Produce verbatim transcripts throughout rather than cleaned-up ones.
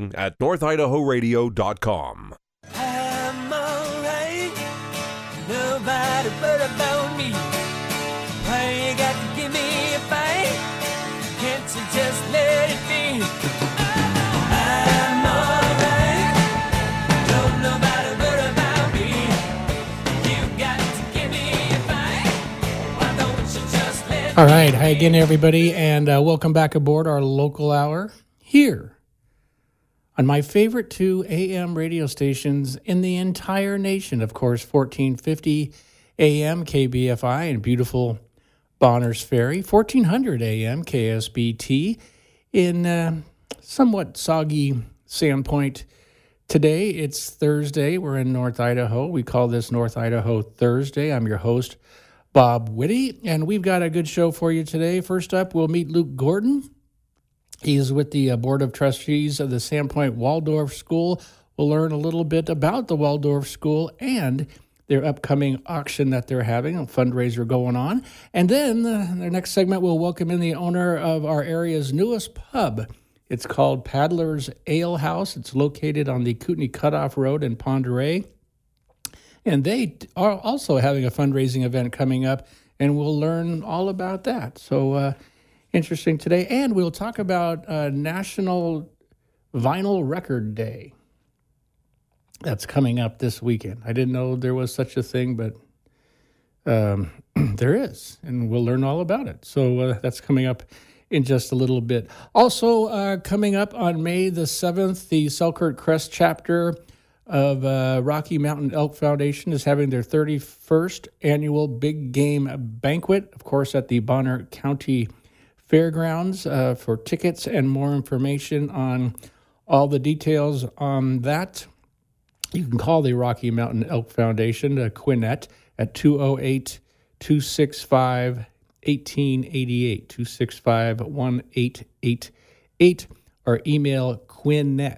listening at north idaho radio dot com. I'm alright, nobody but about me. Why you got to give me a fight? Can't you just let it be? I'm alright, don't nobody but about me. You got to give me a fight. Why don't you just let it be? All right, hi again, everybody, and uh, welcome back aboard our local hour here on my favorite two A M radio stations in the entire nation. Of course, fourteen fifty A M K B F I in beautiful Bonners Ferry, fourteen hundred A M K S B T in uh, somewhat soggy Sandpoint. Today, it's Thursday. We're in North Idaho. We call this North Idaho Thursday. I'm your host, Bob Whitty, and we've got a good show for you today. First up, we'll meet Luke Gordon. He's with the uh, Board of Trustees of the Sandpoint Waldorf School. We'll learn a little bit about the Waldorf School and their upcoming auction that they're having, a fundraiser going on. And then uh, in the next segment, we'll welcome in the owner of our area's newest pub. It's called Paddler's Ale House. It's located on the Kootenai Cutoff Road in Pend Oreille. And they are also having a fundraising event coming up, and we'll learn all about that. So, uh, interesting today. And we'll talk about uh, National Vinyl Record Day. That's coming up this weekend. I didn't know there was such a thing, but um, there is, and we'll learn all about it. So uh, that's coming up in just a little bit. Also uh, coming up on May the seventh, the Selkirk Crest chapter of uh, Rocky Mountain Elk Foundation is having their thirty-first annual Big Game Banquet, of course, at the Bonner County Fairgrounds. Uh, for tickets and more information on all the details on that, you can call the Rocky Mountain Elk Foundation, uh, Quinette, at two oh eight, two six five, one eight eight eight, two six five, one eight eight eight, or email Quinette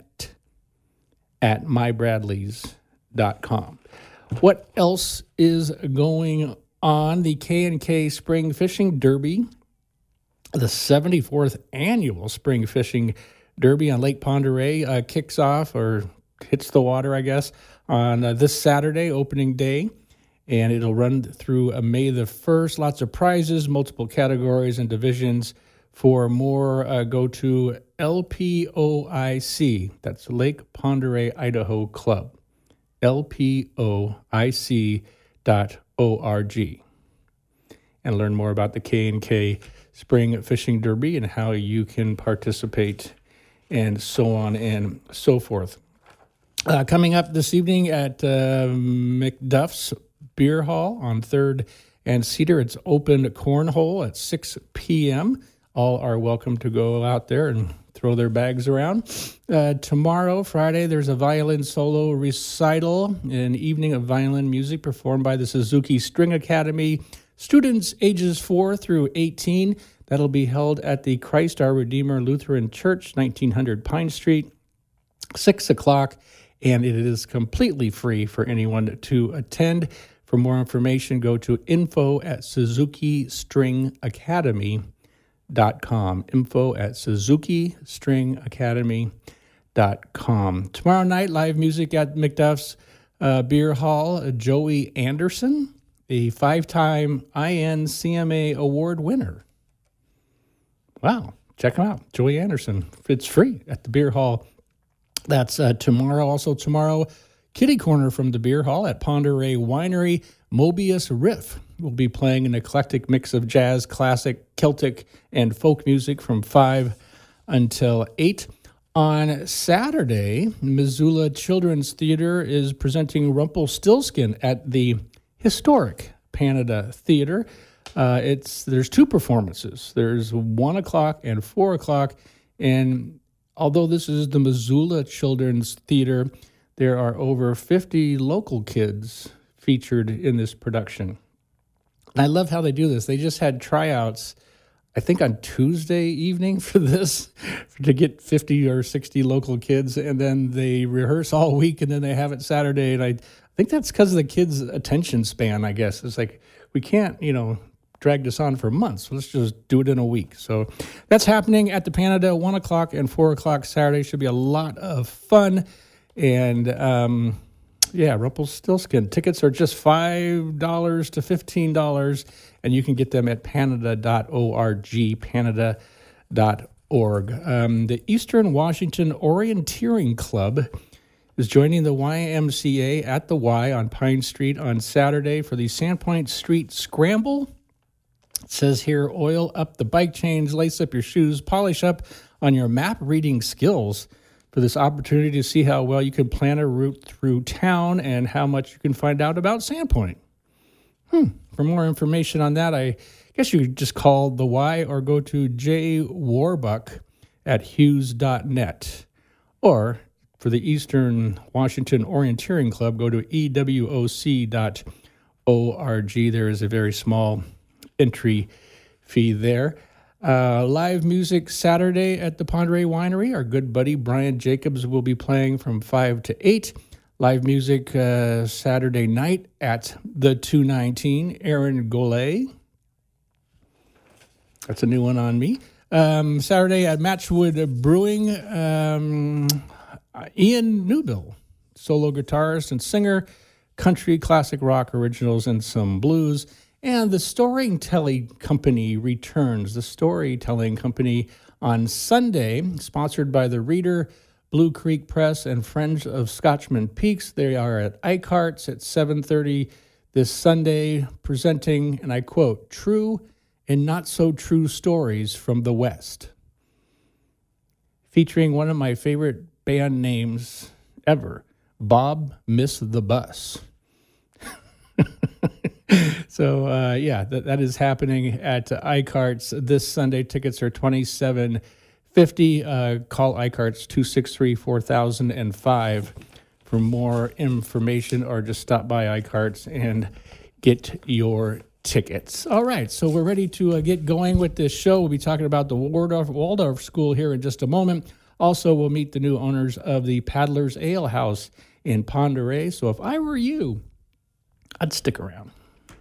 at my bradleys dot com. What else is going on? The K and K Spring Fishing Derby, the seventy-fourth annual Spring Fishing Derby on Lake Pend Oreille, uh, kicks off or hits the water, I guess, on uh, this Saturday, opening day, and it'll run through uh, May the first. Lots of prizes, multiple categories and divisions. For more, uh, go to L P O I C, that's Lake Pend Oreille, Idaho Club, L P O I C dot org, and learn more about the K and K Spring Fishing Derby and how you can participate and so on and so forth. Uh, coming up this evening at uh, McDuff's Beer Hall on third and Cedar, it's open cornhole at six p.m. All are welcome to go out there and throw their bags around. Uh, tomorrow, Friday, there's a violin solo recital, an evening of violin music performed by the Suzuki String Academy. Students ages four through eighteen. That'll be held at the Christ Our Redeemer Lutheran Church, nineteen hundred Pine Street, six o'clock, and it is completely free for anyone to attend. For more information, go to info at suzuki string academy dot com. Info at suzuki string academy dot com. Tomorrow night, live music at McDuff's uh, Beer Hall. Uh, Joey Anderson, a five-time I N C M A award winner. Wow, check him out. Joey Anderson. It's free at the Beer Hall. That's uh, tomorrow. Also tomorrow, Kitty Corner from the Beer Hall at Pend Oreille Winery. Mobius Riff will be playing an eclectic mix of jazz, classic, Celtic, and folk music from five until eight. On Saturday, Missoula Children's Theater is presenting Rumpelstiltskin at the historic Canada Theater. Uh, it's there's two performances. There's one o'clock and four o'clock, and although this is the Missoula Children's Theater, there are over fifty local kids featured in this production. And I love how they do this. They just had tryouts, I think, on Tuesday evening for this, to get fifty or sixty local kids, and then they rehearse all week, and then they have it Saturday. And I think that's because of the kids' attention span, I guess. It's like, we can't, you know, dragged us on for months. Let's just do it in a week. So that's happening at the Panada, one o'clock and four o'clock Saturday. Should be a lot of fun. And, um, yeah, Rumpelstiltskin. Tickets are just five dollars to fifteen dollars, and you can get them at panada dot org, panada dot org. Um, the Eastern Washington Orienteering Club is joining the Y M C A at the Y on Pine Street on Saturday for the Sandpoint Street Scramble. It says here, oil up the bike chains, lace up your shoes, polish up on your map reading skills for this opportunity to see how well you can plan a route through town and how much you can find out about Sandpoint. Hmm. For more information on that, I guess you could just call the Y or go to J Warbuck at hughes dot net. Or for the Eastern Washington Orienteering Club, go to E W O C dot org. There is a very small entry fee there. Uh, live music Saturday at the Ponderay Winery. Our good buddy Brian Jacobs will be playing from five to eight. Live music uh, Saturday night at the two nineteen. Aaron Golay. That's a new one on me. Um, Saturday at Matchwood Brewing. Um, Ian Newbill, solo guitarist and singer, country, classic rock originals, and some blues. And the Storytelling Company returns. The Storytelling Company on Sunday, sponsored by The Reader, Blue Creek Press, and Friends of Scotchman Peaks. They are at Eichardt's at seven thirty this Sunday, presenting, and I quote, true and not so true stories from the West. Featuring one of my favorite band names ever, Bob Miss the Bus. So, uh, yeah, that, that is happening at uh, Eichardt's this Sunday. Tickets are twenty-seven fifty. Uh, call Eichardt's two six three, four thousand five for more information, or just stop by Eichardt's and get your tickets. All right, so we're ready to uh, get going with this show. We'll be talking about the Waldorf, Waldorf School here in just a moment. Also, we'll meet the new owners of the Paddler's Ale House in Ponderay. So if I were you, I'd stick around.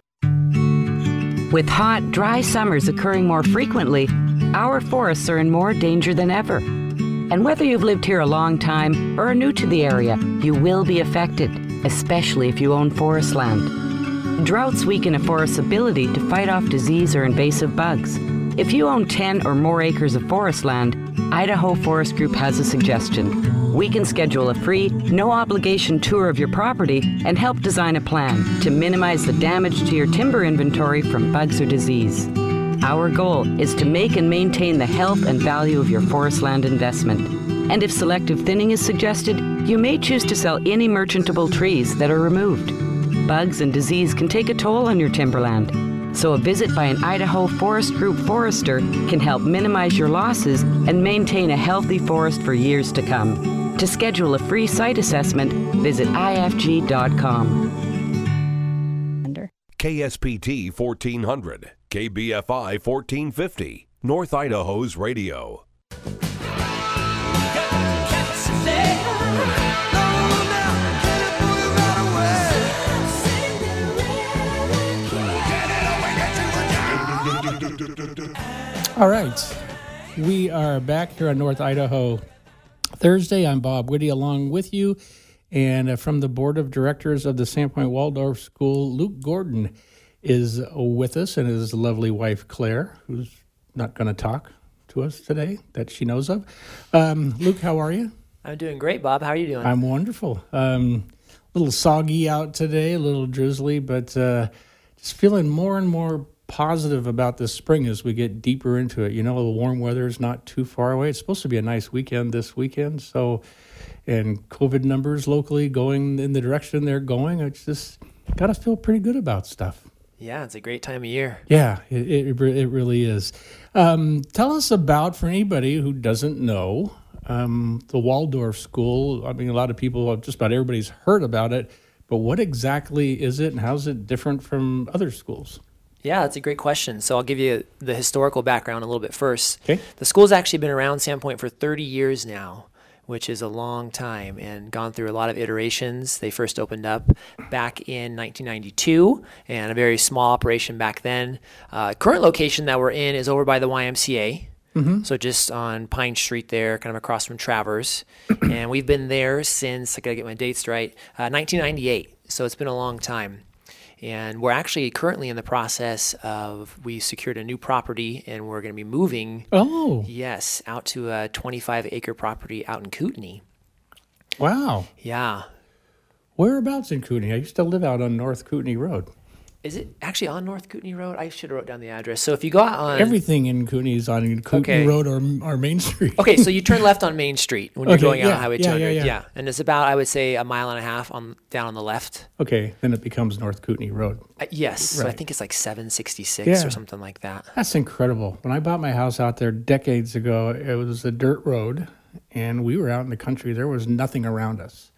With hot, dry summers occurring more frequently, our forests are in more danger than ever. And whether you've lived here a long time or are new to the area, you will be affected, especially if you own forest land. Droughts weaken a forest's ability to fight off disease or invasive bugs. If you own ten or more acres of forest land, Idaho Forest Group has a suggestion. We can schedule a free, no-obligation tour of your property and help design a plan to minimize the damage to your timber inventory from bugs or disease. Our goal is to make and maintain the health and value of your forest land investment. And if selective thinning is suggested, you may choose to sell any merchantable trees that are removed. Bugs and disease can take a toll on your timberland. So a visit by an Idaho Forest Group forester can help minimize your losses and maintain a healthy forest for years to come. To schedule a free site assessment, visit I F G dot com. K S P T fourteen hundred, K B F I fourteen fifty, North Idaho's radio. All right, we are back here on North Idaho Thursday. I'm Bob Whitty along with you, and uh, from the Board of Directors of the Sandpoint Waldorf School, Luke Gordon is with us, and his lovely wife Claire, who's not going to talk to us today that she knows of. Um, Luke, how are you? I'm doing great, Bob. How are you doing? I'm wonderful. Um, a little soggy out today, a little drizzly, but uh, just feeling more and more positive about this spring as we get deeper into it. You know, the warm weather is not too far away. It's supposed to be a nice weekend this weekend. So, and COVID numbers locally going in the direction they're going, it's just got to feel pretty good about stuff. Yeah, it's a great time of year. Yeah, it it, it really is. Um, tell us about, for anybody who doesn't know, um, the Waldorf School. I mean, a lot of people, just about everybody's heard about it, but what exactly is it and how's it different from other schools? Yeah, that's a great question. So I'll give you the historical background a little bit first. Okay. The school's actually been around Sandpoint for thirty years now. which is a long time and gone through a lot of iterations. They first opened up back in nineteen ninety-two and a very small operation back then. Uh, current location that we're in is over by the Y M C A. Mm-hmm. So just on Pine Street there, kind of across from Travers. And we've been there since, I got to get my dates right, uh, nineteen ninety-eight. So it's been a long time. And we're actually currently in the process of, we secured a new property and we're going to be moving. Oh. Yes, out to a twenty-five acre property out in Kootenai. Wow. Yeah. Whereabouts in Kootenai? I used to live out on North Kootenai Road. Is it actually on North Kootenai Road? I should have wrote down the address. So if you go out on... Everything in Kootenai is on Kootenai Okay. Road or, or Main Street. Okay, so you turn left on Main Street when you're Okay, going out yeah, on Highway yeah, two hundred. yeah, yeah. And it's about, I would say, a mile and a half on down on the left. Okay, then it becomes North Kootenai Road. Uh, yes, so I Right. think it's like seven sixty-six Yeah. or something like that. That's incredible. When I bought my house out there decades ago, it was a dirt road, and we were out in the country. There was nothing around us.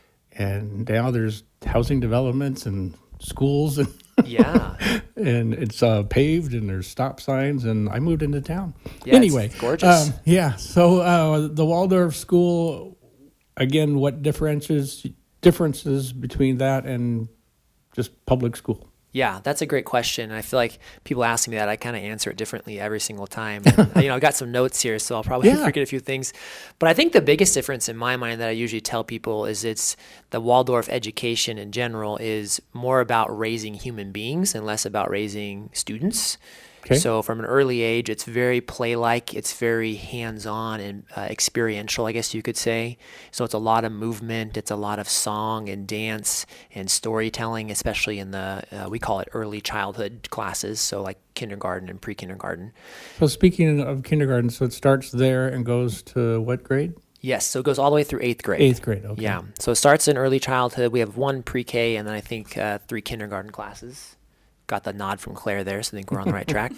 And now there's housing developments and schools, and Yeah. and it's uh, paved, and there's stop signs, and I moved into town. Yeah, it's anyway, gorgeous. um, yeah, so uh, the Waldorf School, again, what differences differences between that and just public school? Yeah, that's a great question. I feel like people ask me that. I kind of answer it differently every single time. And, you know, I've got some notes here, so I'll probably Yeah. forget a few things. But I think the biggest difference in my mind that I usually tell people is it's the Waldorf education in general is more about raising human beings and less about raising students. Okay. So from an early age, it's very play-like, it's very hands-on and uh, experiential, I guess you could say. So it's a lot of movement, it's a lot of song and dance and storytelling, especially in the, uh, we call it early childhood classes, so like kindergarten and pre-kindergarten. So speaking of kindergarten, so it starts there and goes to what grade? Yes, so it goes all the way through eighth grade. Eighth grade, okay. Yeah, so it starts in early childhood. We have one pre-K and then I think uh, three kindergarten classes. Got the nod from Claire there, so I think we're on the right track.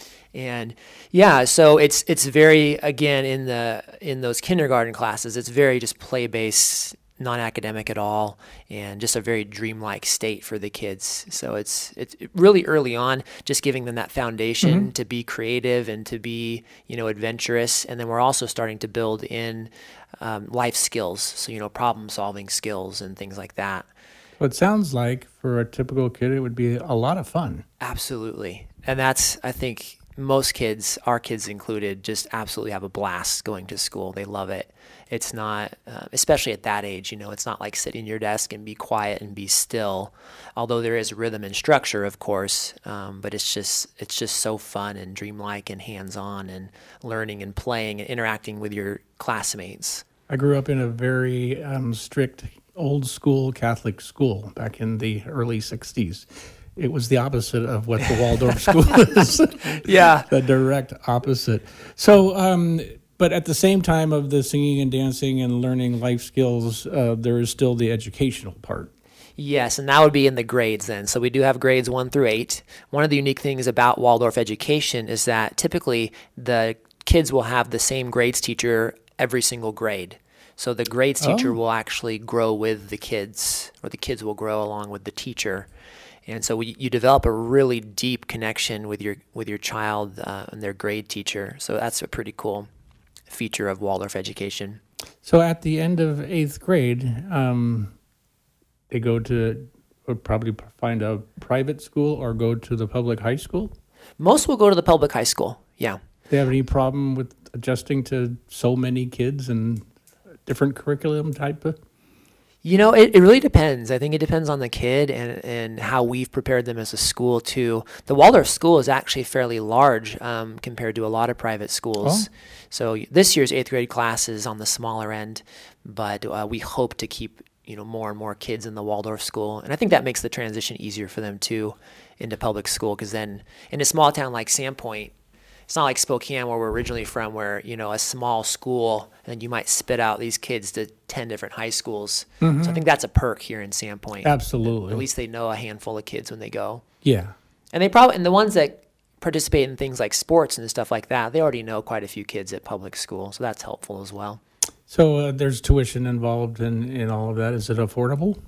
And yeah, so it's it's very, again, in the in those kindergarten classes, it's very just play-based, non-academic at all, and just a very dreamlike state for the kids. So it's it's really early on, just giving them that foundation Mm-hmm. to be creative and to be, you know, adventurous. And then we're also starting to build in um, life skills, so, you know, problem-solving skills and things like that. So it sounds like for a typical kid, it would be a lot of fun. Absolutely. And that's, I think, most kids, our kids included, just absolutely have a blast going to school. They love it. It's not, uh, especially at that age, you know, it's not like sit in your desk and be quiet and be still, although there is rhythm and structure, of course, um, but it's just, it's just so fun and dreamlike and hands-on and learning and playing and interacting with your classmates. I grew up in a very um, strict old school Catholic school back in the early sixties. It was the opposite of what the Waldorf school is. Yeah. The direct opposite. So, um, but at the same time of the singing and dancing and learning life skills, uh, there is still the educational part. Yes, and that would be in the grades then. So we do have grades one through eight. One of the unique things about Waldorf education is that typically the kids will have the same grades teacher every single grade. So the grades teacher Oh. will actually grow with the kids, or the kids will grow along with the teacher. And so we, you develop a really deep connection with your with your child uh, and their grade teacher. So that's a pretty cool feature of Waldorf education. So at the end of eighth grade, um, they go to would probably find a private school or go to the public high school. Most will go to the public high school. Yeah. They have any problem with adjusting to so many kids and different curriculum type of? You know, it, it really depends. I think it depends on the kid and, and how we've prepared them as a school too. The Waldorf school is actually fairly large um, compared to a lot of private schools. Oh. So this year's eighth grade class is on the smaller end, but uh, we hope to keep, you know, more and more kids in the Waldorf school. And I think that makes the transition easier for them too into public school, because then in a small town like Sandpoint, it's not like Spokane, where we're originally from, where, you know, a small school and you might spit out these kids to ten different high schools. Mm-hmm. So I think that's a perk here in Sandpoint. Absolutely. At least they know a handful of kids when they go. Yeah. And they probably, and the ones that participate in things like sports and stuff like that, they already know quite a few kids at public school. So that's helpful as well. So uh, there's tuition involved in, in all of that. Is it affordable?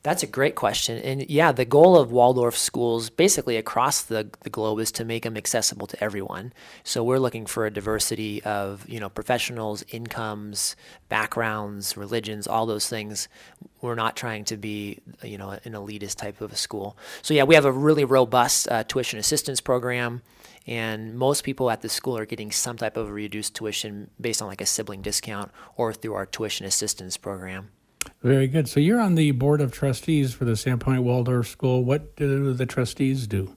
That's a great question. And yeah, the goal of Waldorf schools basically across the, the globe is to make them accessible to everyone. So we're looking for a diversity of, you know, professionals, incomes, backgrounds, religions, all those things. We're not trying to be, you know, an elitist type of a school. So yeah, we have a really robust uh, tuition assistance program. And most people at the school are getting some type of reduced tuition based on like a sibling discount or through our tuition assistance program. Very good. So you're on the board of trustees for the Sandpoint Waldorf School. What do the trustees do?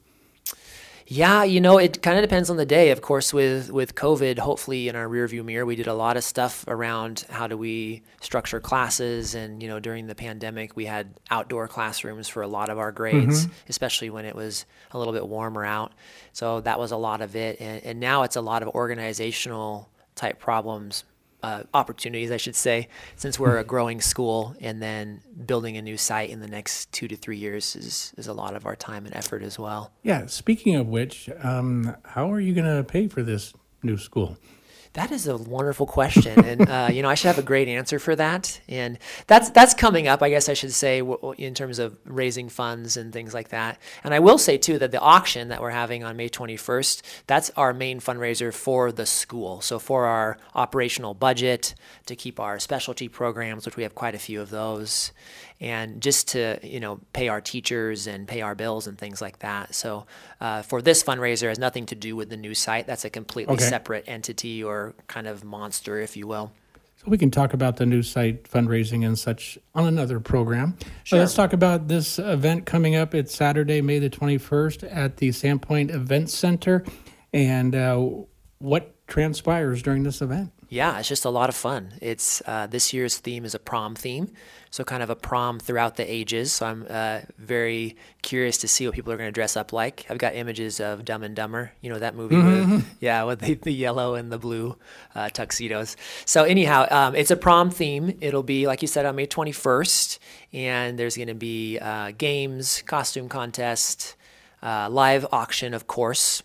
Yeah, you know, it kind of depends on the day. Of course, with, with COVID, hopefully in our rearview mirror, we did a lot of stuff around how do we structure classes. And, you know, during the pandemic, we had outdoor classrooms for a lot of our grades, mm-hmm. especially when it was a little bit warmer out. So that was a lot of it. And, and now it's a lot of organizational type problems. Uh, opportunities, I should say, since we're a growing school, and then building a new site in the next two to three years is, is a lot of our time and effort as well. Yeah, speaking of which, um, how are you going to pay for this new school? That is a wonderful question, and uh, you know, I should have a great answer for that. And that's that's coming up, I guess I should say, w- in terms of raising funds and things like that. And I will say too that the auction that we're having on May twenty-first, that's our main fundraiser for the school. So for our operational budget, to keep our specialty programs, which we have quite a few of those, and just to, you know, pay our teachers and pay our bills and things like that. So uh, for this fundraiser, it has nothing to do with the new site. That's a completely okay. separate entity or kind of monster, if you will. So we can talk about the new site fundraising and such on another program. Sure. So let's talk about this event coming up. It's Saturday, May the twenty-first at the Sandpoint Event Center. And uh, what transpires during this event? Yeah, it's just a lot of fun. It's uh, this year's theme is a prom theme, so kind of a prom throughout the ages. So I'm uh, very curious to see what people are going to dress up like. I've got images of Dumb and Dumber, you know that movie, mm-hmm. with, yeah, with the, the yellow and the blue uh, tuxedos. So anyhow, um, it's a prom theme. It'll be, like you said, on May twenty-first, and there's going to be uh, games, costume contest, uh, live auction, of course,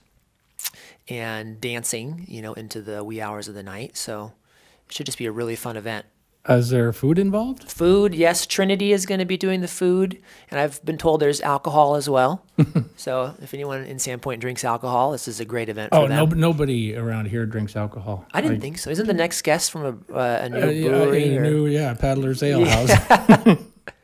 and dancing, you know, into the wee hours of the night. So it should just be a really fun event. Is there food involved? Food, yes. Trinity is going to be doing the food, and I've been told there's alcohol as well. So if anyone in Sandpoint drinks alcohol, this is a great event for oh, them. No, nobody around here drinks alcohol. I didn't I, think so. Isn't the next guest from a, uh, a new uh, brewery? Yeah, a or? new, yeah, Paddler's Ale Yeah. House.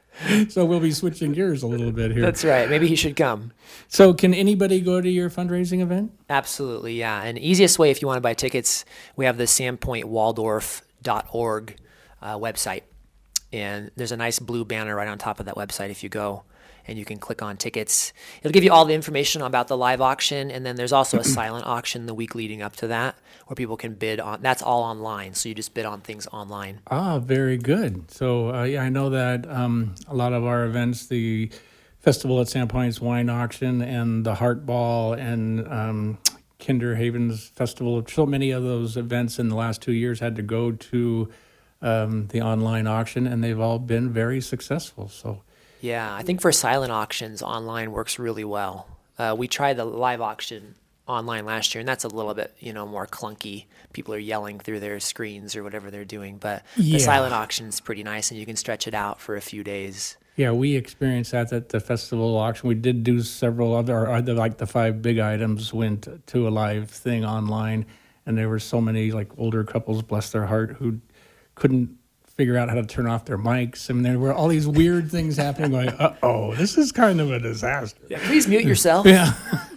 So we'll be switching gears a little bit here. That's right. Maybe he should come. So can anybody go to your fundraising event? Absolutely, yeah. And easiest way if you want to buy tickets, we have the sandpoint waldorf dot org uh, website. And there's a nice blue banner right on top of that website if you go, and you can click on tickets. It'll give you all the information about the live auction, and then there's also a silent auction the week leading up to that where people can bid on. That's all online, so you just bid on things online. Ah, very good. So uh, yeah, I know that um, a lot of our events, the Festival at Sandpoint's Wine Auction and the Heart Ball and um, Kinder Haven's Festival, so many of those events in the last two years had to go to um, the online auction, and they've all been very successful. So. Yeah, I think for silent auctions, online works really well. Uh, we tried the live auction online last year, and that's a little bit, you know, more clunky. People are yelling through their screens or whatever they're doing, but yeah. The silent auction is pretty nice, and you can stretch it out for a few days. Yeah, we experienced that at the festival auction. We did do several other, other like the five big items went to a live thing online, and there were so many like older couples, bless their heart, who couldn't figure out how to turn off their mics. I mean, there were all these weird things happening. Like, uh-oh, this is kind of a disaster. Yeah, please mute yourself. Yeah,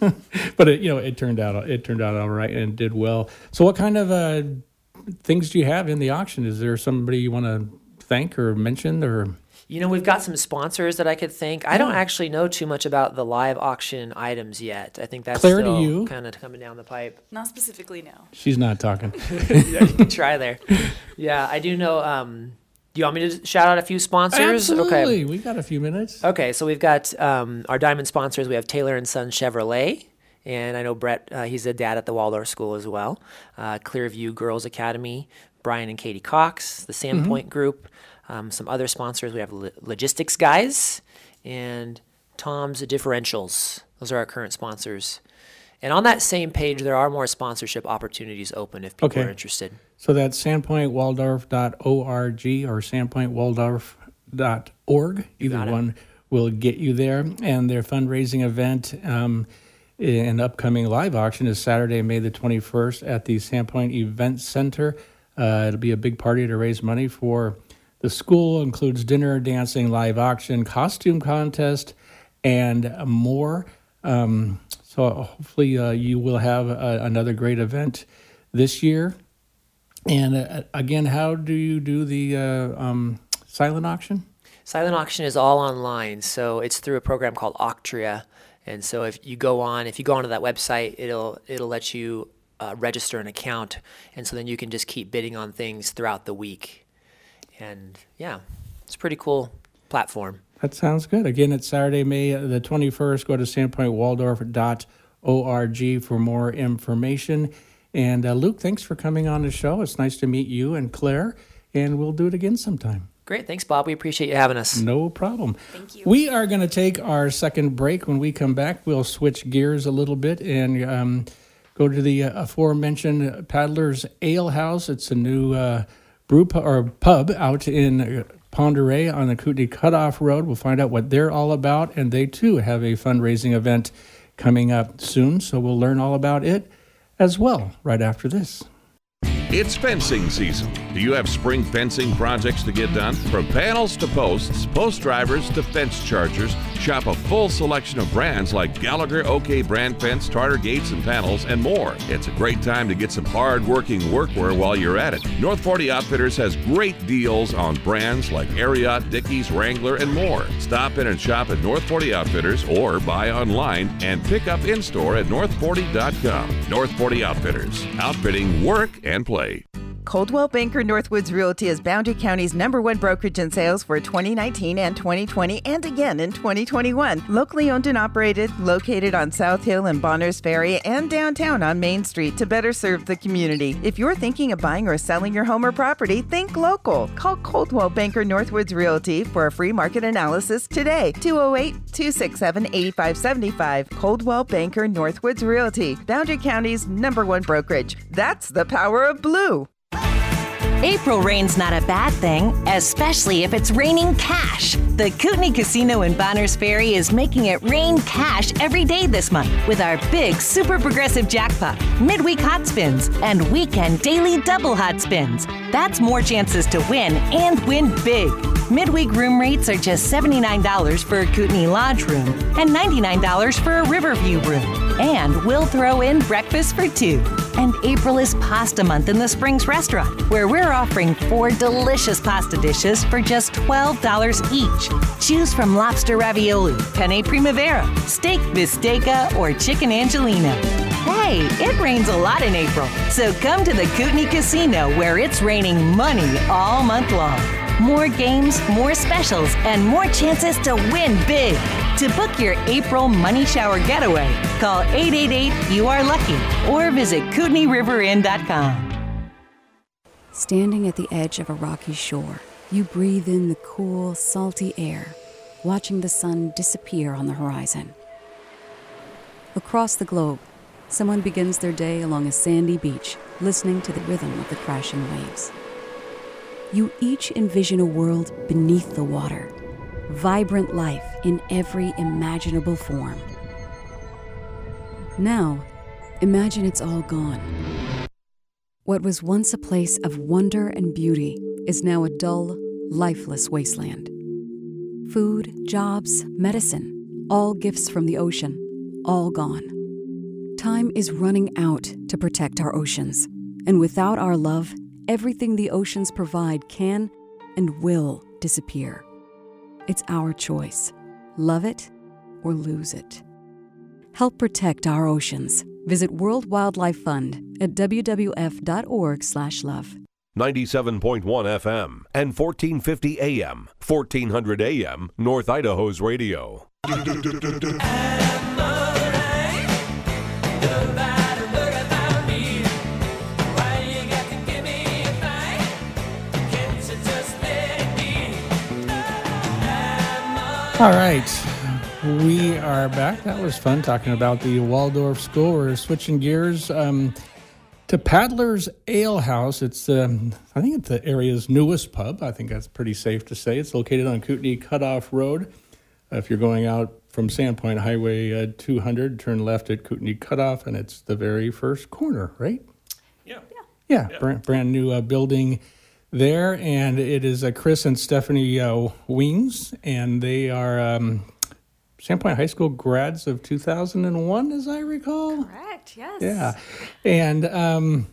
but it, you know, it turned out it turned out all right and did well. So, what kind of uh, things do you have in the auction? Is there somebody you want to thank or mention, or? You know, we've got some sponsors that I could thank. I don't actually know too much about the live auction items yet. I think that's Claire, still to you? kind of coming down the pipe. Not specifically, no. She's not talking. Yeah, you can try there. Yeah, I do know. Um, do you want me to shout out a few sponsors? Absolutely. Okay. We got a few minutes. Okay, so we've got um, our diamond sponsors. We have Taylor and Son Chevrolet. And I know Brett, uh, he's a dad at the Waldorf School as well. Uh, Clearview Girls Academy, Brian and Katie Cox, the Sandpoint mm-hmm. Group. Um, some other sponsors, we have Lo- Logistics Guys and Tom's Differentials. Those are our current sponsors. And on that same page, there are more sponsorship opportunities open if people okay. are interested. So that's sandpoint waldorf dot org or sandpoint waldorf dot org. Either one will get you there. And their fundraising event um, and upcoming live auction is Saturday, May the twenty-first at the Sandpoint Event Center. Uh, it'll be a big party to raise money for the school. Includes dinner, dancing, live auction, costume contest, and more. Um, so hopefully uh, you will have a, another great event this year. And uh, again, how do you do the uh, um, silent auction? Silent auction is all online, so it's through a program called Octria. And so if you go on, if you go onto that website, it'll it'll let you uh, register an account, and so then you can just keep bidding on things throughout the week. And yeah, it's a pretty cool platform. That sounds good. Again, it's Saturday, May the twenty-first. Go to sandpoint waldorf dot org for more information. And uh, Luke, thanks for coming on the show. It's nice to meet you and Claire, and we'll do it again sometime. Great. Thanks, Bob. We appreciate you having us. No problem. Thank you. We are going to take our second break. When we come back, we'll switch gears a little bit and um, go to the uh, aforementioned Paddler's Ale House. It's a new uh, brew pu- or pub out in Pend Oreille on the Kootenai Cutoff Road. We'll find out what they're all about, and they too have a fundraising event coming up soon, so we'll learn all about it as well right after this. It's fencing season. Do you have spring fencing projects to get done? From panels to posts, post drivers to fence chargers, shop a full selection of brands like Gallagher, OK Brand Fence, Tartar Gates and Panels, and more. It's a great time to get some hard-working workwear while you're at it. North forty Outfitters has great deals on brands like Ariat, Dickies, Wrangler, and more. Stop in and shop at North forty Outfitters or buy online and pick up in-store at north forty dot com. North forty Outfitters, outfitting work and play. Coldwell Banker Northwoods Realty is Boundary County's number one brokerage in sales for twenty nineteen and twenty twenty and again in twenty twenty-one. Locally owned and operated, located on South Hill and Bonners Ferry and downtown on Main Street to better serve the community. If you're thinking of buying or selling your home or property, think local. Call Coldwell Banker Northwoods Realty for a free market analysis today. two oh eight, two six seven, eight five seven five. Coldwell Banker Northwoods Realty, Boundary County's number one brokerage. That's the power of blue. April rain's not a bad thing, especially if it's raining cash. The Kootenai Casino in Bonners Ferry is making it rain cash every day this month with our big super progressive jackpot, midweek hot spins, and weekend daily double hot spins. That's more chances to win and win big. Midweek room rates are just seventy-nine dollars for a Kootenai Lodge room and ninety-nine dollars for a Riverview room. And we'll throw in breakfast for two. And April is Pasta Month in the Springs Restaurant, where we're offering four delicious pasta dishes for just twelve dollars each. Choose from lobster ravioli, penne primavera, steak bistecca, or chicken angelina. Hey, it rains a lot in April, so come to the Kootenai Casino where it's raining money all month long. More games, more specials, and more chances to win big. To book your April money shower getaway, call eight eight eight, you are lucky or visit Kootenai River Inn dot com. Standing at the edge of a rocky shore, you breathe in the cool, salty air, watching the sun disappear on the horizon. Across the globe, someone begins their day along a sandy beach, listening to the rhythm of the crashing waves. You each envision a world beneath the water, vibrant life in every imaginable form. Now, imagine it's all gone. What was once a place of wonder and beauty is now a dull, lifeless wasteland. Food, jobs, medicine, all gifts from the ocean, all gone. Time is running out to protect our oceans, and without our love, everything the oceans provide can and will disappear. It's our choice. Love it or lose it. Help protect our oceans. Visit World Wildlife Fund at w w f dot org slash love. ninety-seven point one F M and fourteen fifty A M, fourteen hundred A M, North Idaho's radio. All right, we are back. That was fun talking about the Waldorf School. We're switching gears um, to Paddler's Ale House. It's, um, I think it's the area's newest pub. I think that's pretty safe to say. It's located on Kootenai Cutoff Road. If you're going out from Sandpoint Highway uh, two hundred, turn left at Kootenai Cutoff, and it's the very first corner, right? Yeah. Yeah, Yeah. Brand, brand new uh, building there, and it is uh, Chris and Stephanie uh, Wings, and they are um, Sandpoint High School grads of two thousand one, as I recall. Correct, yes. Yeah, and um,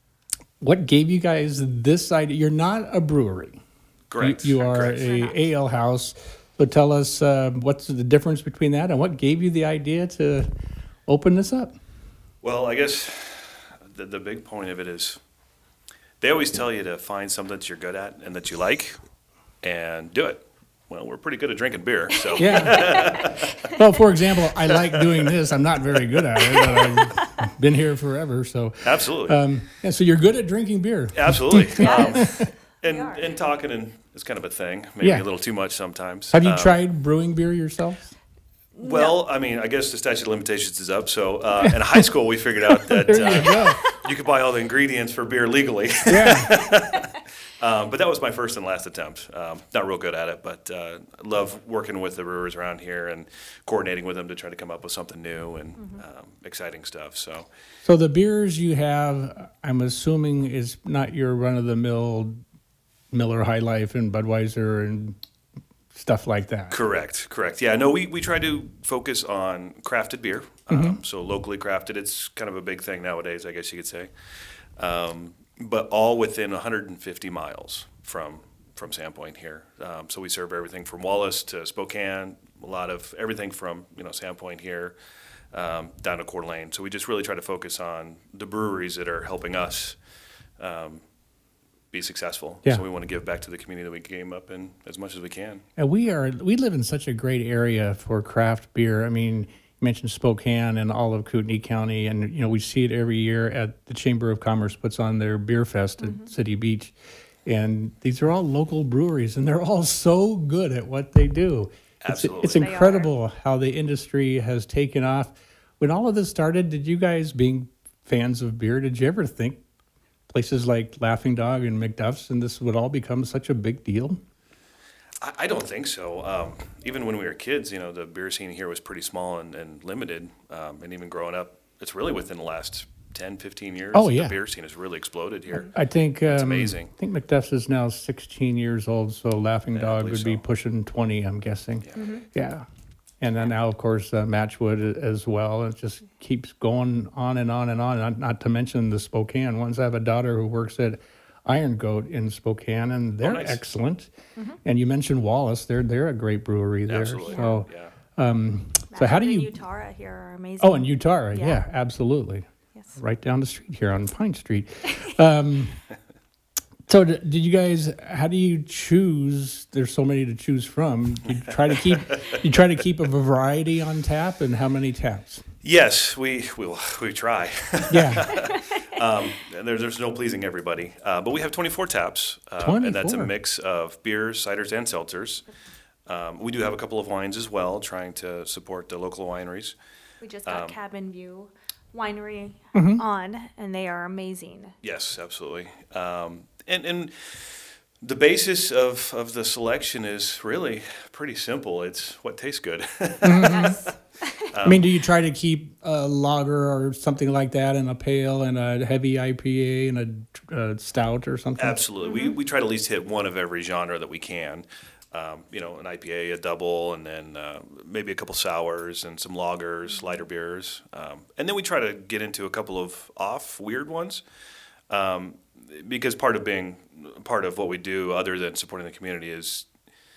what gave you guys this idea? You're not a brewery. Correct. You, you are Correct. a ale house. So tell us uh, what's the difference between that, and what gave you the idea to open this up? Well, I guess the, the big point of it is they always tell you to find something that you're good at and that you like and do it. Well, we're pretty good at drinking beer, so. Yeah. Well, for example, I like doing this. I'm not very good at it, but I've been here forever, so. Absolutely. Um, yeah, so you're good at drinking beer. Absolutely. um, and, We are. and talking and it's kind of a thing, maybe Yeah. a little too much sometimes. Have you Um, tried brewing beer yourself? Well, I mean, I guess the statute of limitations is up. So uh, in high school, we figured out that There you uh, go. you could buy all the ingredients for beer legally. Yeah. um, but that was my first and last attempt. Um, not real good at it, but uh, I love working with the brewers around here and coordinating with them to try to come up with something new and um, exciting stuff. So So the beers you have, I'm assuming, is not your run-of-the-mill Miller High Life and Budweiser and stuff like that. correct, correct. Yeah, no, we, we try to focus on crafted beer. Um, so locally crafted, it's kind of a big thing nowadays, I guess you could say. Um, but all within one hundred fifty miles from from Sandpoint here. Um, so we serve everything from Wallace to Spokane, a lot of everything from, you know, Sandpoint here um, down to Coeur d'Alene. So we just really try to focus on the breweries that are helping us um, be successful. Yeah. So we want to give back to the community that we came up in as much as we can. And we are we live in such a great area for craft beer. I mean, you mentioned Spokane and all of Kootenai County, and you know we see it every year at the Chamber of Commerce puts on their beer fest at City Beach, and these are all local breweries, and they're all so good at what they do. Absolutely. It's, They it's are. incredible how the industry has taken off. When all of this started, did you guys, being fans of beer, did you ever think places like Laughing Dog and McDuff's and this would all become such a big deal? I, I don't think so. Um, even when we were kids, you know, the beer scene here was pretty small and, and limited. Um, and even growing up, it's really within the last ten, fifteen years. Oh, that yeah. The beer scene has really exploded here. I think um, It's amazing. I think Macduff's is now sixteen years old, so Laughing Yeah, I Dog believe would be so. pushing twenty, I'm guessing. Yeah. Mm-hmm. Yeah. And then now, of course, uh, Matchwood as well. It just keeps going on and on and on. Not, not to mention the Spokane ones. I have a daughter who works at Iron Goat in Spokane, and they're nice. excellent. And you mentioned Wallace. They're they're a great brewery there. Absolutely. So, Yeah. um, so how do you? Utara here are amazing. Oh, and Utara, yeah, Yeah. absolutely. Yes. Right down the street here on Pine Street. Um, so, d- did you guys? How do you choose? There's so many to choose from. You try to keep you try to keep a variety on tap, and how many taps? Yes, we will. We try. Yeah, um, and there, there's no pleasing everybody. Uh, but we have twenty-four taps, uh, and that's a twenty-four. mix of beers, ciders, and seltzers. Um, we do have a couple of wines as well, trying to support the local wineries. We just got Um, Cabin View Winery Mm-hmm. on, and they are amazing. Yes, absolutely. Um, and and the basis of, of the selection is really pretty simple. It's what tastes good. Yes. I mean, do you try to keep a lager or something like that, and a pale, and a heavy I P A, and a, uh stout or something? Absolutely. We, we try to at least hit one of every genre that we can. Um, you know, an I P A, a double, and then uh, maybe a couple sours and some lagers, lighter beers. Um, and then we try to get into a couple of off, weird ones. Um, because part of being part of what we do, other than supporting the community, is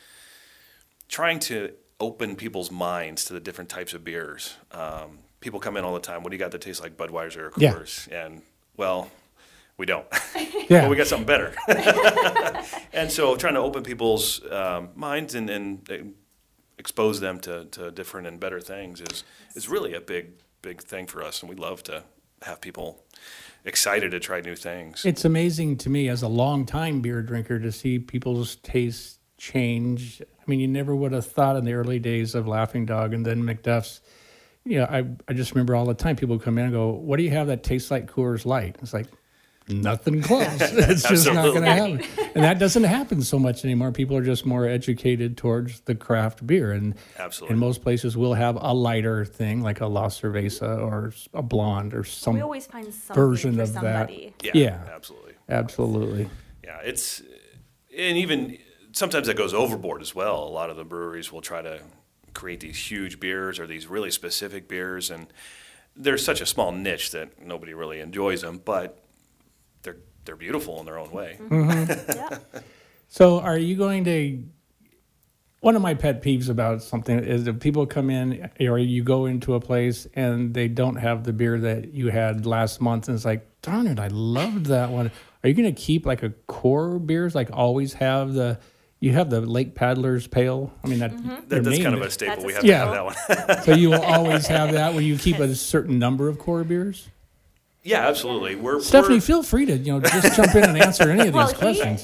trying to open people's minds to the different types of beers. Um, people come in all the time. What do you got that tastes like Budweiser or Yeah. Coors? And well, we don't. Yeah. But we got something better. And so trying to open people's um, minds and, and, and expose them to, to different and better things is is really a big, big thing for us. And we love to have people excited to try new things. It's amazing to me as a long-time beer drinker to see people's tastes change. I mean, you never would have thought in the early days of Laughing Dog and then McDuff's. You know, I I just remember all the time people come in and go, "What do you have that tastes like Coors Light?" It's like, nothing close. It's just not going to happen. And that doesn't happen so much anymore. People are just more educated towards the craft beer. And Absolutely. And most places will have a lighter thing like a La Cerveza or a blonde or some We always find something version for of somebody. that. Yeah, Yeah, absolutely. absolutely. Yeah, it's and even sometimes that goes overboard as well. A lot of the breweries will try to create these huge beers or these really specific beers, and they're such a small niche that nobody really enjoys them, but they're they're beautiful in their own way. Mm-hmm. Yeah. So are you going to, one of my pet peeves about something is if people come in or you go into a place and they don't have the beer that you had last month and it's like, darn it, I loved that one. Are you going to keep like a core beers, like always have the, you have the Lake Paddler's Pale? I mean, that, That, that's kind of a staple. That's a We have Yeah. to have that one. So you will always have that where you keep a certain number of core beers? Yeah, absolutely. We're Stephanie, we're, feel free to, you know, just jump in and answer any of these Well, he- questions.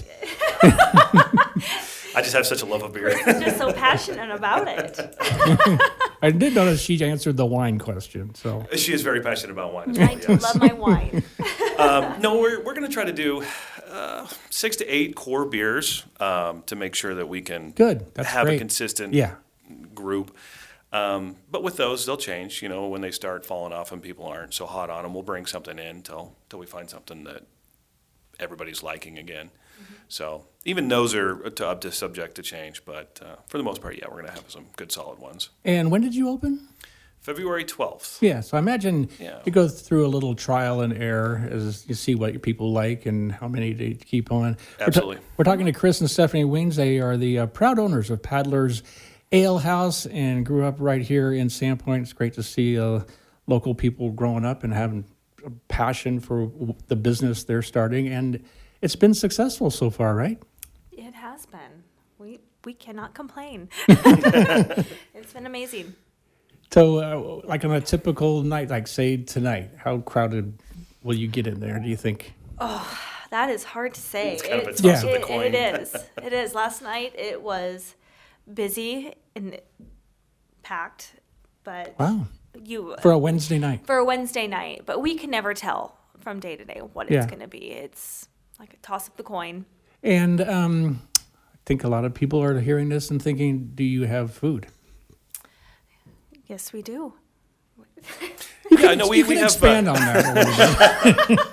I just have such a love of beer. He's just so passionate about it. I did notice she answered the wine question, so. She is very passionate about wine as well. I Yes. love my wine. Um, no, we're we're going to try to do uh, six to eight core beers um, to make sure that we can Good, that's have great. a consistent Yeah. group. Um, but with those, they'll change. You know, when they start falling off and people aren't so hot on them, we'll bring something in till till we find something that everybody's liking again. So even those are to, up to subject to change. But uh, for the most part, yeah, we're going to have some good solid ones. And when did you open? February twelfth. Yeah, so I imagine Yeah. you go through a little trial and error as you see what people like and how many to keep on. We're, ta- Absolutely. we're talking to Chris and Stephanie Wings. They are the uh, proud owners of Paddler's Ale House and grew up right here in Sandpoint. It's great to see uh, local people growing up and having a passion for w- the business they're starting. And it's been successful so far, right? It has been. We we cannot complain. It's been amazing. So, uh, like on a typical night, like say tonight, how crowded will you get in there, do you think? That is hard to say. It's kind of a It- toss of the it- coin. It is. It is. Last night it was busy and packed, but Wow. you For a Wednesday night. for a Wednesday night. But we can never tell from day to day what Yeah. it's going to be. It's like a toss of the coin. And um, I think a lot of people are hearing this and thinking, do you have food? Yes, we do. Yeah, I know we, you we can have. expand uh, on that a little bit.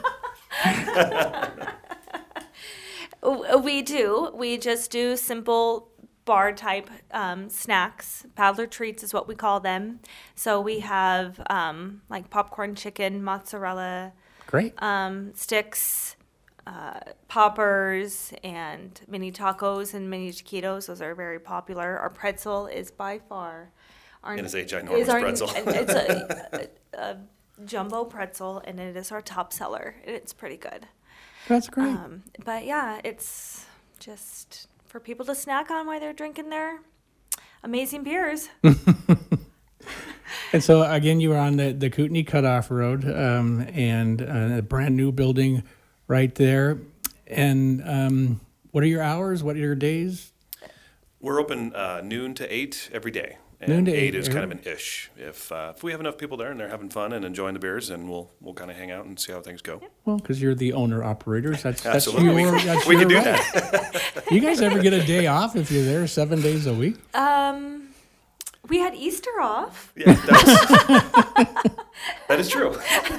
Uh, We do. We just do simple bar type um, snacks. Paddler treats is what we call them. So we have um, like popcorn chicken, mozzarella Great. um, sticks, uh, poppers, and mini tacos and mini taquitos. Those are very popular. Our pretzel is by far our It is a ginormous our- pretzel. It's a, a, a jumbo pretzel, and it is our top seller. It's pretty good. That's great. Um, but yeah, it's just for people to snack on while they're drinking their amazing beers. And so, again, you were on the, the Kootenai Cutoff Road um, and uh, a brand new building right there. And um, what are your hours? What are your days? We're open uh, noon to eight every day. And Noon to eight eight is kind of every- an ish. If uh, if we have enough people there and they're having fun and enjoying the beers, then we'll we'll kind of hang out and see how things go. Well, because you're the owner operators. That's, that's Absolutely. your, We- that's we your can do right. that. You guys ever get a day off if you're there seven days a week? Um, we had Easter off, Yeah, that is, that is true.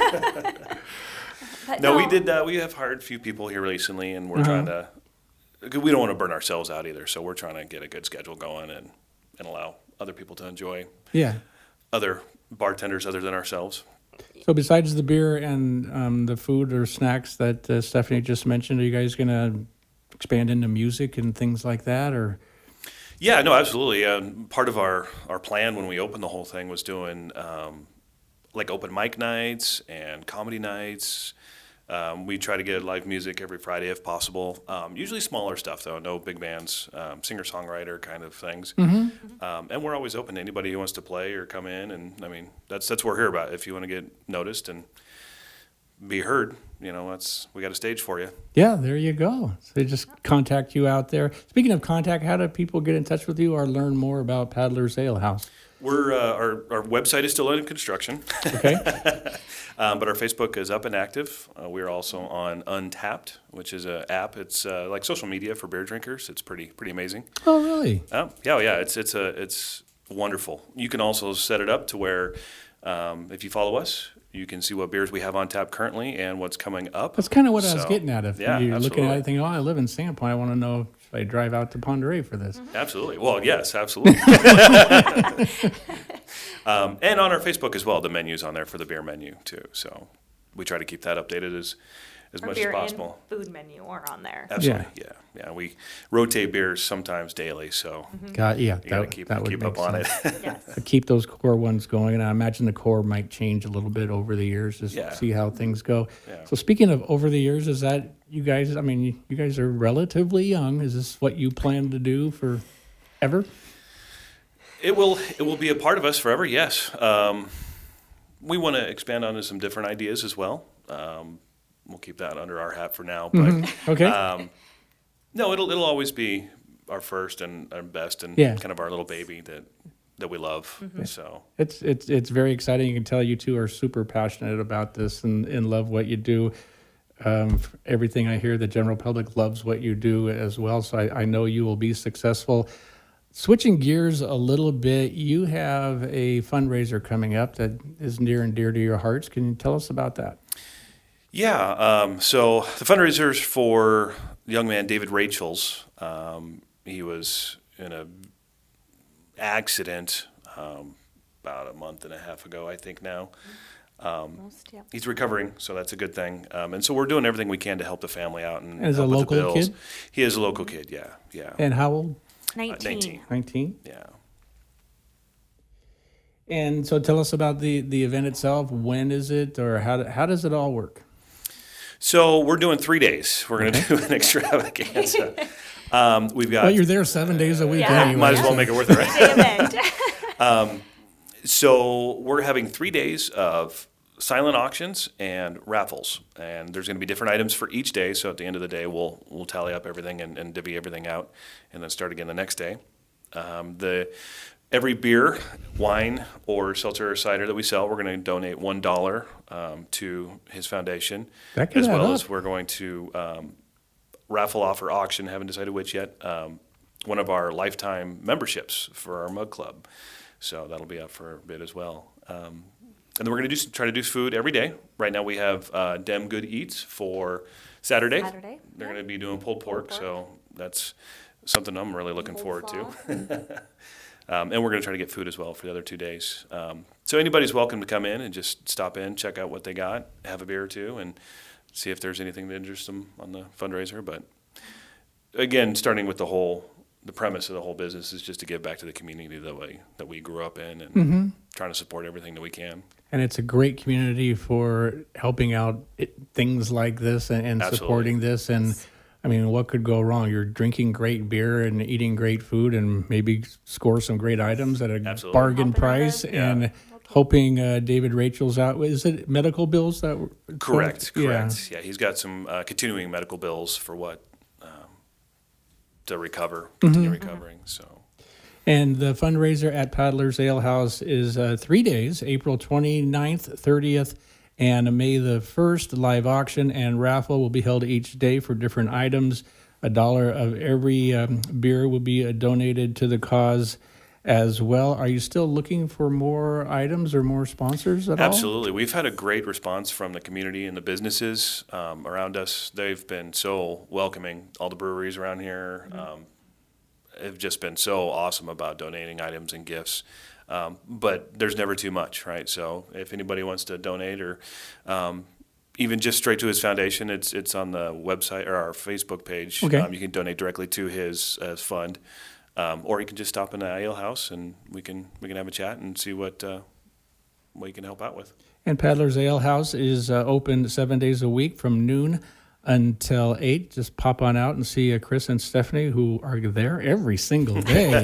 but No, we did. Uh, we have hired a few people here recently, and we're Uh-huh. trying to. 'Cause we don't want to burn ourselves out either, so we're trying to get a good schedule going and and allow other people to enjoy Yeah. other bartenders other than ourselves. So besides the beer and um, the food or snacks that uh, Stephanie just mentioned, are you guys going to expand into music and things like that? Or Yeah, no, absolutely. Um, part of our, our plan when we opened the whole thing was doing um, like open mic nights and comedy nights. Um, we try to get live music every Friday if possible. Um, usually smaller stuff though, no big bands, um, singer-songwriter kind of things. Mm-hmm. Um, and we're always open to anybody who wants to play or come in. And I mean, that's that's what we're here about. If you want to get noticed and be heard, you know, that's we got a stage for you. Yeah, there you go. So they just contact you out there. Speaking of contact, how do people get in touch with you or learn more about Paddler's Ale House? We're uh, our our website is still in construction. Okay. um, but our Facebook is up and active. Uh, we're also on Untapped, which is an app. It's uh, like social media for beer drinkers. It's pretty pretty amazing. Oh, really? Uh, yeah, yeah. It's it's a it's wonderful. You can also set it up to where um, if you follow us, you can see what beers we have on tap currently and what's coming up. That's kind of what so, I was getting at. If yeah, you're absolutely. looking at it thinking, oh, I live in Sandpoint, I want to know if I drive out to Ponderay for this. Mm-hmm. Absolutely. Well, yes, absolutely. um, and on our Facebook as well, the menu's on there for the beer menu too. So we try to keep that updated as, as Our much beer as possible. and food menu are on there. Absolutely. Yeah. yeah. Yeah. We rotate beers sometimes daily, so God, yeah, you got to that, keep, that would keep make up on sense. it. Yes. Keep those core ones going, and I imagine the core might change a little bit over the years to Yeah. see how things go. Yeah. So speaking of over the years, is that you guys, I mean, you, you guys are relatively young. Is this what you plan to do forever? It will it will be a part of us forever, yes. Um, we want to expand onto some different ideas as well. Um, we'll keep that under our hat for now. But Mm-hmm. Okay. um, no, it'll it'll always be our first and our best and Yeah. kind of our little baby that that we love. Mm-hmm. So It's it's it's very exciting. You can tell you two are super passionate about this and, and love what you do. Um, everything I hear, the general public loves what you do as well. So I, I know you will be successful. Switching gears a little bit, you have a fundraiser coming up that is near and dear to your hearts. Can you tell us about that? yeah, um, so the fundraisers for the young man David Rachels. Um, he was in a accident um, about a month and a half ago, I think now. Um, Most, yeah. He's recovering, so that's a good thing. Um, and so we're doing everything we can to help the family out and As a help with local the bills. kid? He is a local kid, yeah, yeah. And how old? Uh, nineteen. nineteen, nineteen? yeah. And so tell us about the, the event itself. When is it, or how, do- how does it all work? So we're doing three days. We're going to do an extravaganza. Um, we've got. Well, you're there seven days a week Yeah. anyway. Might as well make it worth it, right? Day event. So we're having three days of silent auctions and raffles, and there's going to be different items for each day. So at the end of the day, we'll we'll tally up everything and, and divvy everything out, and then start again the next day. Um, the every beer, wine, or seltzer or cider that we sell, we're going to donate one dollar um, to his foundation, That can as add well up. as we're going to um, raffle off or auction. Haven't decided which yet. Um, one of our lifetime memberships for our mug club. So that'll be up for a bit as well. Um, and then we're going to do try to do food every day. Right now we have uh, Dem Good Eats for Saturday. Saturday, They're yeah. going to be doing pulled pork, pork. so that's something I'm really looking forward to. Coleslaw. um, and we're going to try to get food as well for the other two days. Um, so anybody's welcome to come in and just stop in, check out what they got, have a beer or two, and see if there's anything that interests them on the fundraiser. But again, starting with the whole the premise of the whole business is just to give back to the community that we that we grew up in, and Mm-hmm. trying to support everything that we can. And it's a great community for helping out it, things like this and, and Absolutely. supporting this. And I mean, what could go wrong? You're drinking great beer and eating great food and maybe score some great items at a Absolutely. bargain Helping price others. Yeah. and hoping uh, David Rachel's out. Is it medical bills that were? Correct, Yeah. correct. Yeah, he's got some uh, continuing medical bills for what um, to recover, continue Mm-hmm. recovering. So. And the fundraiser at Paddler's Ale House is uh, three days, April twenty-ninth, thirtieth, and May the first. Live auction and raffle will be held each day for different items. A dollar of every um, beer will be uh, donated to the cause as well. Are you still looking for more items or more sponsors at all? Absolutely. We've had a great response from the community and the businesses um, around us. They've been so welcoming. All the breweries around here um, have just been so awesome about donating items and gifts. Um, but there's never too much, right? So if anybody wants to donate or um, even just straight to his foundation, it's it's on the website or our Facebook page. Okay. Um, you can donate directly to his, uh, his fund. Um, or you can just stop in the ale house and we can we can have a chat and see what uh, what you can help out with. And Paddler's Ale House is uh, open seven days a week from noon until eight. Just pop on out and see uh, Chris and Stephanie, who are there every single day.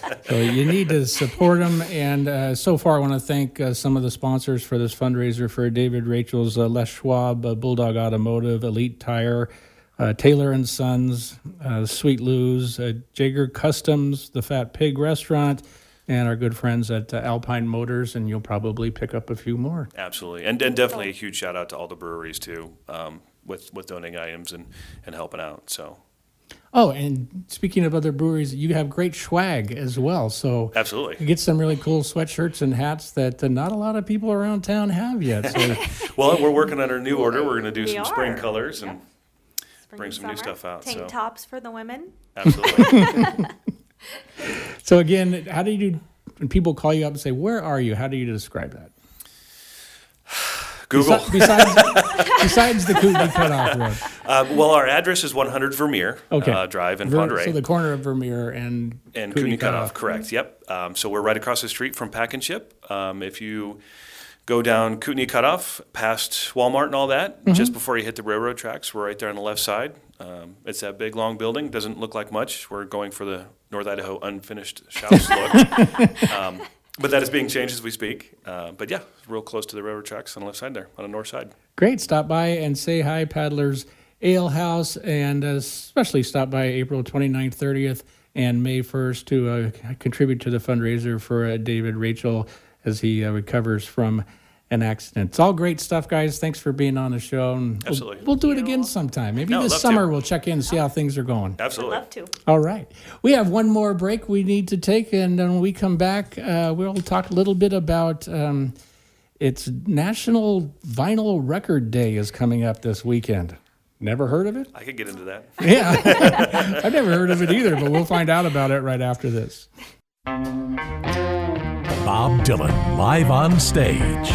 So you need to support them. And uh, so far, I want to thank uh, some of the sponsors for this fundraiser for David Rachel's, uh, Les Schwab, uh, Bulldog Automotive, Elite Tire, uh, Taylor and Sons, uh, Sweet Lou's, uh, Jaeger Customs, the Fat Pig Restaurant, and our good friends at uh, Alpine Motors, and you'll probably pick up a few more. Absolutely. And, and definitely a huge shout out to all the breweries, too, um, with, with donating items and, and helping out. So. Oh, and speaking of other breweries, you have great swag as well. So absolutely, you get some really cool sweatshirts and hats that uh, not a lot of people around town have yet. So. Well, we're working on our new order. We're going to do we some are. spring colors and spring bring some summer. new stuff out. Tank so. tops for the women. Absolutely. So again, how do you do when people call you up and say, "Where are you?" How do you describe that? Google. Besides, besides the Kootenai Cutoff Road. Uh, well, our address is one hundred Vermeer okay. uh, Drive in Ver- Pond Ray. So the corner of Vermeer and and Kootenai Kootenai Cutoff, Cutoff. correct? Yep. Um, so we're right across the street from Pack and Ship. Um, if you go down Kootenai Cutoff, past Walmart and all that, mm-hmm. just before you hit the railroad tracks, we're right there on the left side. Um, it's that big, long building. Doesn't look like much. We're going for the North Idaho unfinished house look. Um, But that is being changed as we speak. Uh, but yeah, real close to the railroad tracks on the left side there, on the north side. Great. Stop by and say hi, Paddler's Ale House, and uh, especially stop by April twenty-ninth, thirtieth, and May first to uh, contribute to the fundraiser for uh, David Rachel as he uh, recovers from an accident. It's all great stuff, guys. Thanks for being on the show. And Absolutely. We'll, we'll do it again sometime. Maybe No, this love summer to. we'll check in and see how things are going. Absolutely. I'd love to. All right. We have one more break we need to take, and then when we come back, uh, we'll talk a little bit about um, it's National Vinyl Record Day is coming up this weekend. Never heard of it? I could get into that. Yeah. I've never heard of it either, but we'll find out about it right after this. Bob Dylan live on stage.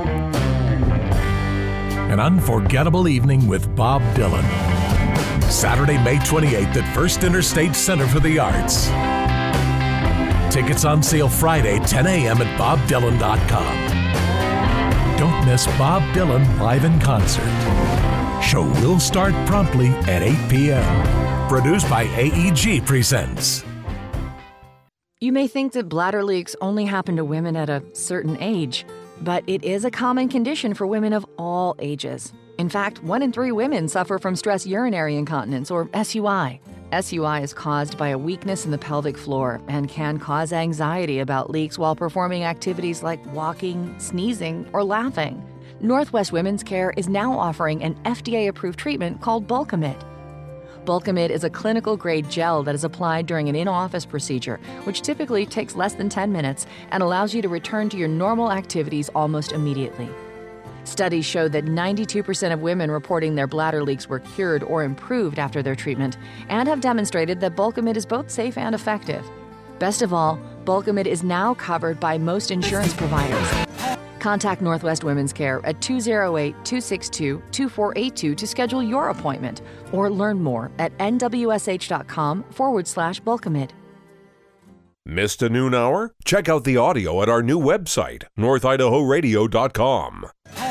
An unforgettable evening with Bob Dylan. Saturday, May twenty-eighth at First Interstate Center for the Arts. Tickets on sale Friday, ten a.m. at bob dylan dot com. Don't miss Bob Dylan live in concert. Show will start promptly at eight p.m. Produced by A E G Presents. You may think that bladder leaks only happen to women at a certain age, but it is a common condition for women of all ages. In fact, one in three women suffer from stress urinary incontinence, or S U I. S U I is caused by a weakness in the pelvic floor and can cause anxiety about leaks while performing activities like walking, sneezing, or laughing. Northwest Women's Care is now offering an F D A-approved treatment called Bulkamid. Bulkamid is a clinical-grade gel that is applied during an in-office procedure, which typically takes less than ten minutes and allows you to return to your normal activities almost immediately. Studies show that ninety-two percent of women reporting their bladder leaks were cured or improved after their treatment and have demonstrated that Bulkamid is both safe and effective. Best of all, Bulkamid is now covered by most insurance providers. Contact Northwest Women's Care at two oh eight, two six two, two four eight two to schedule your appointment or learn more at nwsh.com forward slash Bulkamid. Missed a noon hour? Check out the audio at our new website, north idaho radio dot com.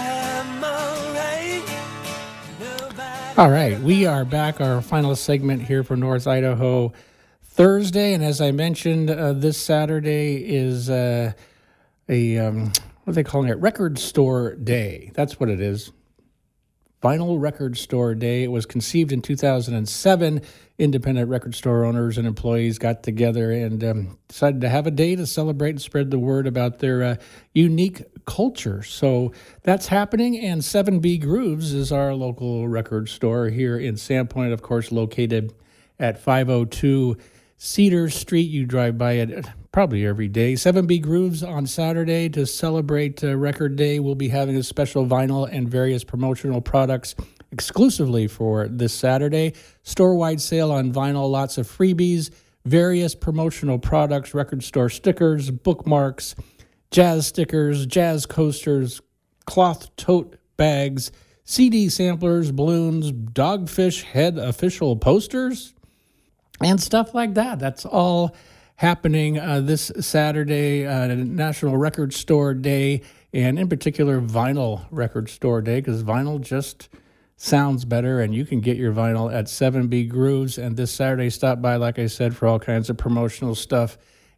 All right, we are back, our final segment here for North Idaho Thursday, and as I mentioned, uh, this Saturday is uh, a... Um, what are they calling it? Record Store Day. That's what it is. Vinyl Record Store Day. It was conceived in two thousand seven. Independent record store owners and employees got together and um, decided to have a day to celebrate and spread the word about their uh, unique culture. So that's happening, and seven B Grooves is our local record store here in Sandpoint, of course, located at five oh two Cedar Street. You drive by it probably every day. seven B Grooves on Saturday to celebrate uh, Record Day. We'll be having a special vinyl and various promotional products exclusively for this Saturday. Store-wide sale on vinyl, lots of freebies, various promotional products, record store stickers, bookmarks, jazz stickers, jazz coasters, cloth tote bags, C D samplers, balloons, Dogfish Head official posters, and stuff like that. That's all happening uh, this Saturday, uh, National Record Store Day, and in particular Vinyl Record Store Day, because vinyl just sounds better, and you can get your vinyl at seven B Grooves. And this Saturday, stop by, like I said, for all kinds of promotional stuff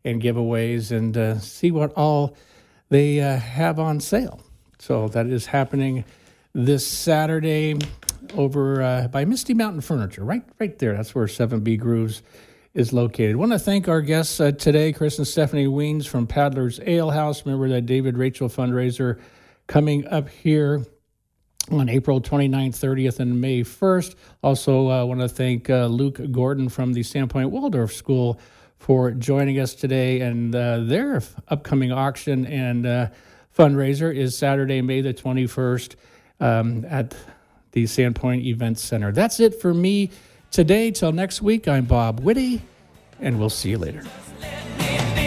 and giveaways and uh, see what all they uh, have on sale. So that is happening this Saturday over uh, by Misty Mountain Furniture, right right there. That's where seven B Grooves is located. I want to thank our guests uh, today, Chris and Stephanie Weens from Paddler's Ale House. Remember that David Rachel fundraiser coming up here on April twenty-ninth, thirtieth, and May first. Also, I uh, want to thank uh, Luke Gordon from the Sandpoint Waldorf School for joining us today. And uh, their upcoming auction and uh, fundraiser is Saturday, May the twenty-first um, at the Sandpoint Events Center. That's it for me today. Till next week, I'm Bob Whitty, and we'll see you later.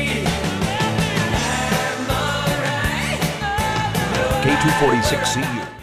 K two forty-six C U.